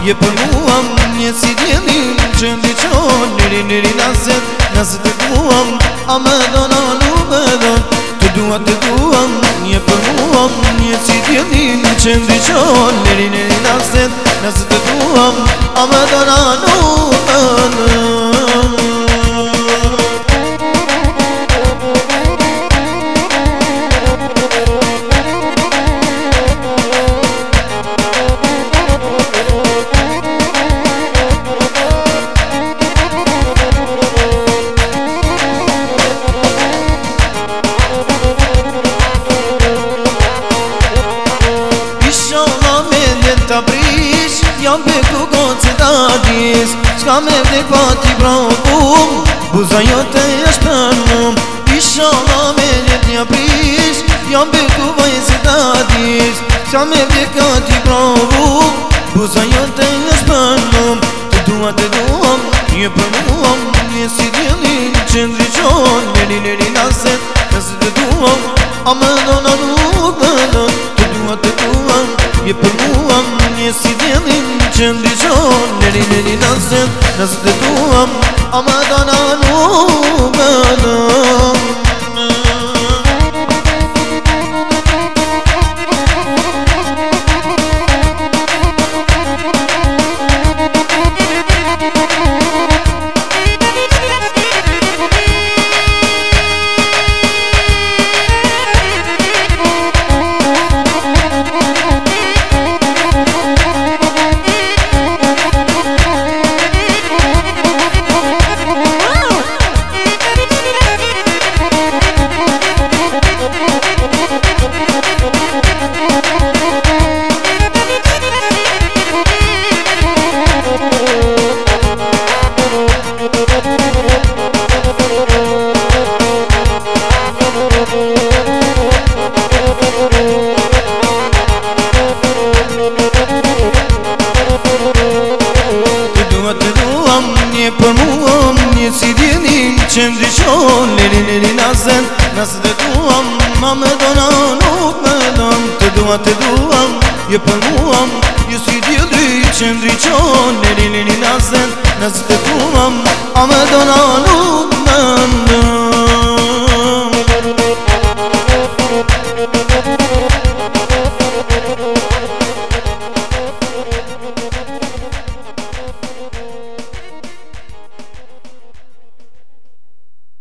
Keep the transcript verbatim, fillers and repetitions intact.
je për mua një si djelin që ndiqon njëri njëri naset nëse të duam a me dona nuk me don të dua të duam je për mua një si djelin që ndiqon njëri njëri naset nëse të duam a me dona nuk me don. Ta prish, jam për kukon që ta dis Shka me vdek pa ti provum Buza jote është për mum Isha la me njët një prish Jam për kukon që ta dis Shka me vdek pa ti provum Buza jote është për mum Të dua të duam, një për muam Një si djelin që ndryqon Njeri njeri naset, nëse të duam A me dona nuk me don Të dua të duam, je për muam Një si djelin që ndiqon Njeri njeri naset nëse të duam A me dona nuk me don. Një për muam, një si djelin që ndiqon Njeri njeri naset nëse të duam A me dona nuk me don Të dua të duam, je për muam Një si djelin që ndiqon Njeri njeri naset nëse të duam A me dona nuk me don.